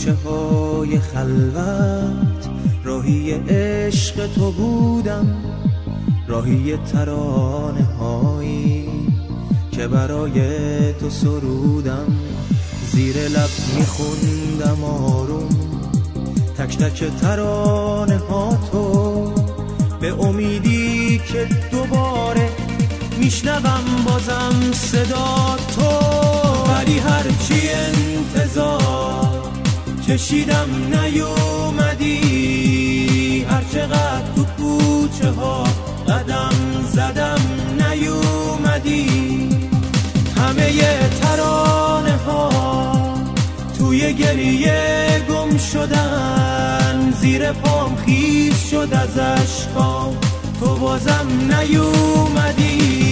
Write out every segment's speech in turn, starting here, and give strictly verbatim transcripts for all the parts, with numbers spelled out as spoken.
کوچه های خلوت راهی عشق تو بودم، راهی ترانه هایی که برای تو سرودم. زیر لب میخوندم آروم تک تک ترانه ها تو، به امیدی که دوباره میشنوم بازم صدا تو. ولی هرچی انتظار کشیدم نیومدی، هرچقدر تو کوچه ها قدم زدم نیومدی. همه ترانه ها توی گریه گم شدن، زیر پام خیس شد از اشکام، تو بازم نیومدی.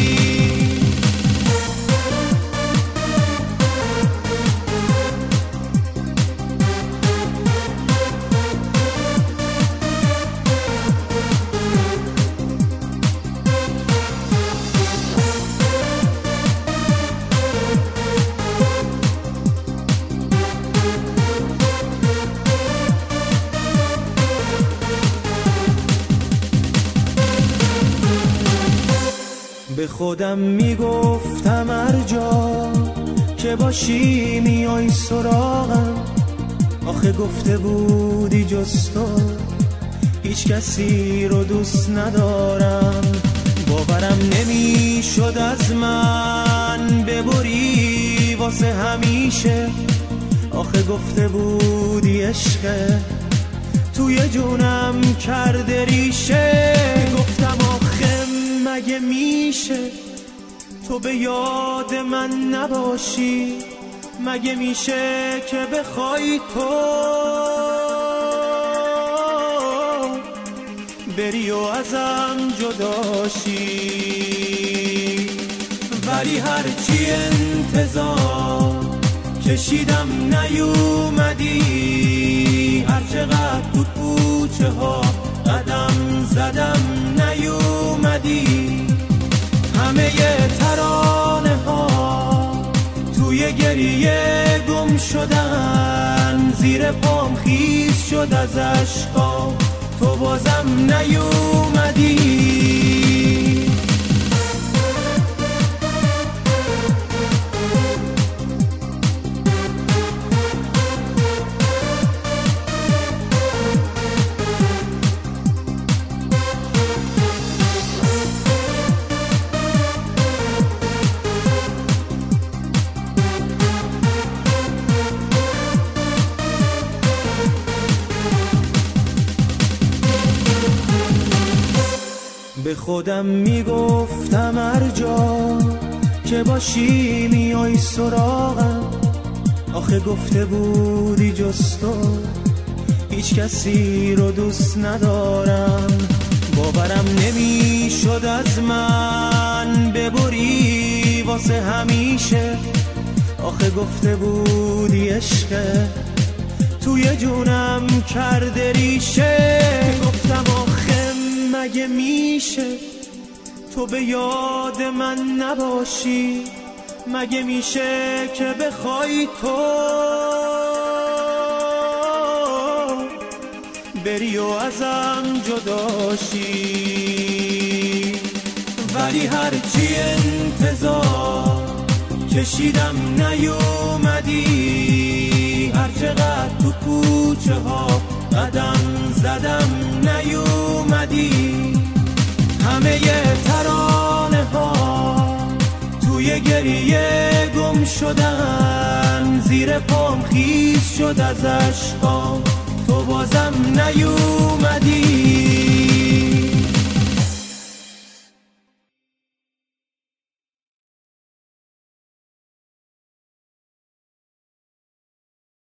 به خودم میگفتم هر جا که باشی میای سراغم، آخه گفته بودی جز تو هیچ کسی رو دوست ندارم. باورم نمیشد از من ببری واسه همیشه، آخه گفته بودی عشق توی جونم کرده ریشه. گفتم آخه مگه میشه تو به یاد من نباشی، مگه میشه که بخوای تو بری و ازم جداشی. ولی هرچی انتظار کشیدم نیومدی، هرچقدر تو کوچه ها قدم زدم نیومدی. همه ترانه ها توی گریه گم شدن، زیر پام خیس شد از اشکام، تو بازم نیومدی. به خودم میگفتم هر جا که باشی میای سراغم، آخه گفته بودی جز تو هیچ کسی رو دوست ندارم. باورم نمیشد از من ببری واسه همیشه، آخه گفته بودی عشق توی جونم کرده ریشه. گفتم آخه مگه میشه تو به یاد من نباشی، مگه میشه که بخوای تو بری و ازم جداشی. ولی هرچی انتظار کشیدم نیومدی، هرچقدر تو کوچه ها قدم زدم نیومدی. همه ترانه ها توی گریه گم شدن، زیر پام خیس شد از اشکام، تو بازم نیومدی.